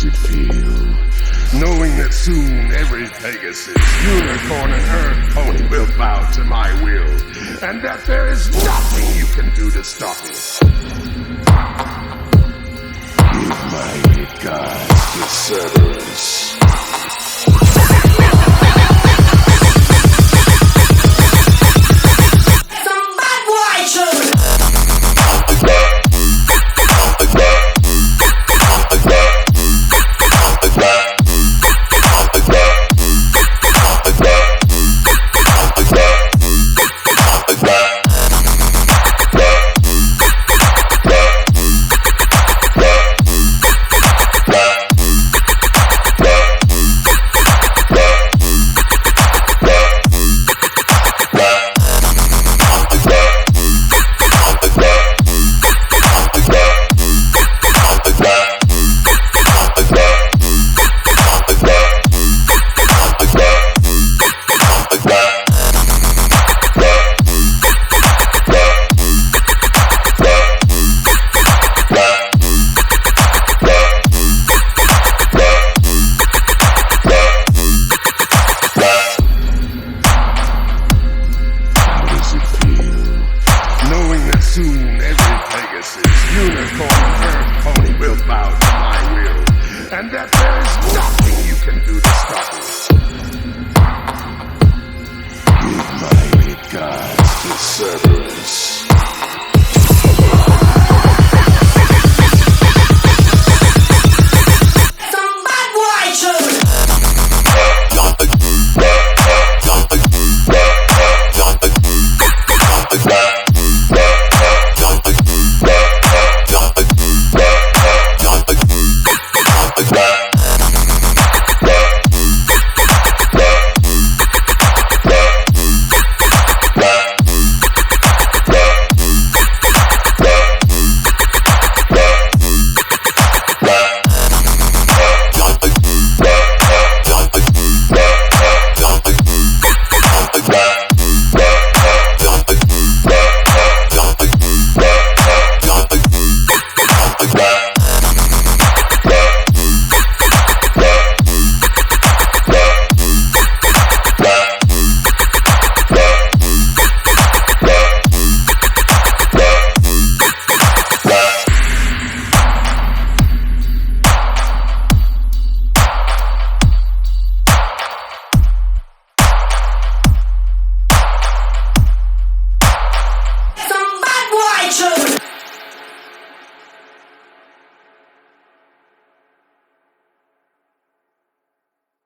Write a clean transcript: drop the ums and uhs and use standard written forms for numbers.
does it feel? Knowing that soon every Pegasus, unicorn and earth pony will bow to my will, and that there is nothing you can do to stop it. Give my gods to Cerberus. Soon every Pegasus, unicorn and earth pony will bow to my will, and that there is nothing you can do to stop it. Give my gods to Cerberus.